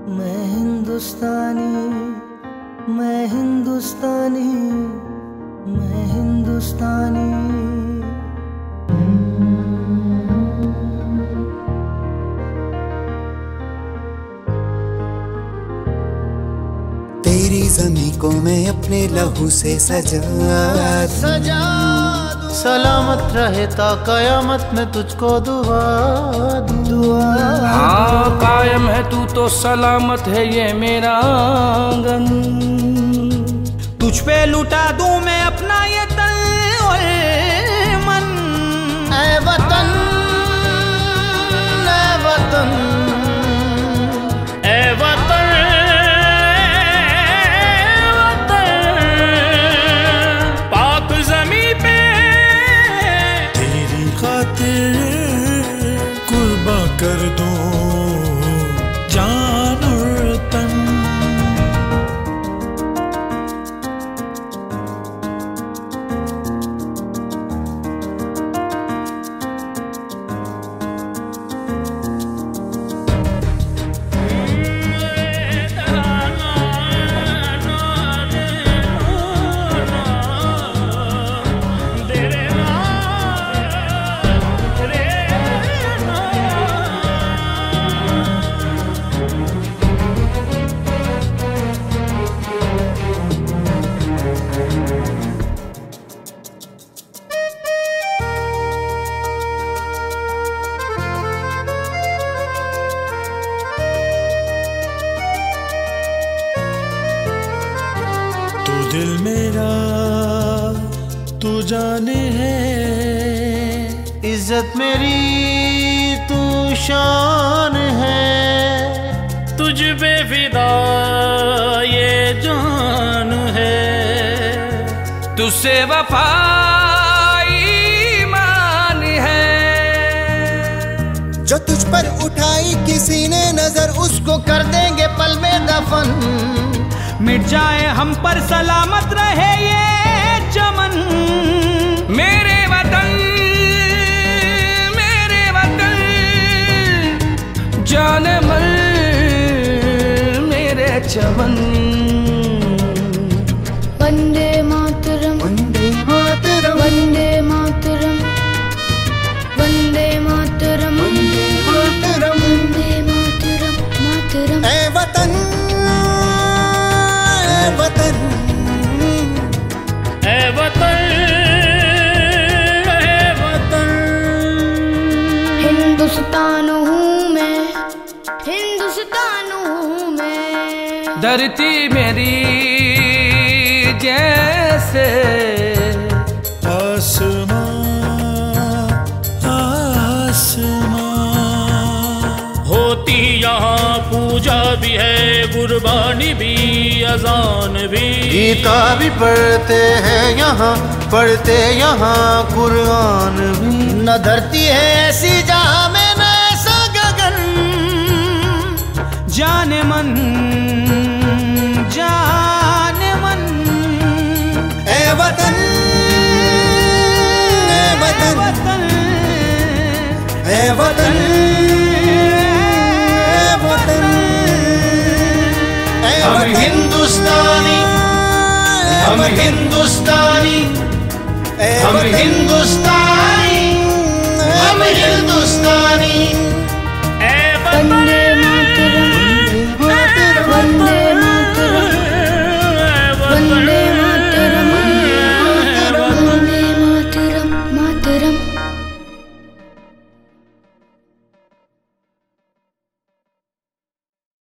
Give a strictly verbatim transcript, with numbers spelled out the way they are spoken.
मैं हिंदुस्तानी, मैं हिंदुस्तानी, मैं हिंदुस्तानी। तेरी ज़मीं को मैं अपने लहू से सजा सजा दूं। सलामत रहे ता कयामत में तुझको दुआ दुआ। हाँ कायम है तू तो सलामत है ये मेरा आंगन। तुझ पे लुटा दूं मैं अपना ये तन और मन। ऐ वतन, ऐ वतन, ऐ वतन, पाक ज़मीं पे तेरी खातिर कुर्बा कर दूं जान और तन। दिल मेरा तू जाने है, इज्जत मेरी तू शान है। तुझ पे फिदा ये जान है। तुझसे वफा ईमान है। जो तुझ पर उठाई किसी ने नजर उसको कर देंगे पल में दफन। मिट जाए हम पर सलामत रहे ये चमन। मेरे वतन, मेरे वतन, जाने मन मेरे चमन। वंदे मातरम, वंदे मातरम, वंदे मातरम, वंदे मातरम, वंदे मातरम, वंदे मातरम, मातरम। ऐ वतन, ऐ वतन, ऐ वतन, ऐ वतन। हिंदुस्तान हूँ मैं, हिंदुस्तान हूँ मैं। धरती मेरी जैसे आसमां आसमां। होती यहाँ पूजा भी है, कुर्बानी भी, अजान भी। गीता भी पढ़ते हैं यहाँ, पढ़ते यहाँ कुरान भी। न धरती है ऐसी जहाँ में न ऐसा गगन। जाने मन, जाने मन। ऐ वतन, ऐ वतन, ऐ वतन, ऐ वतन। हम हिंदुस्तानी, हम हिंदुस्तानी, हम हिंदुस्तानी।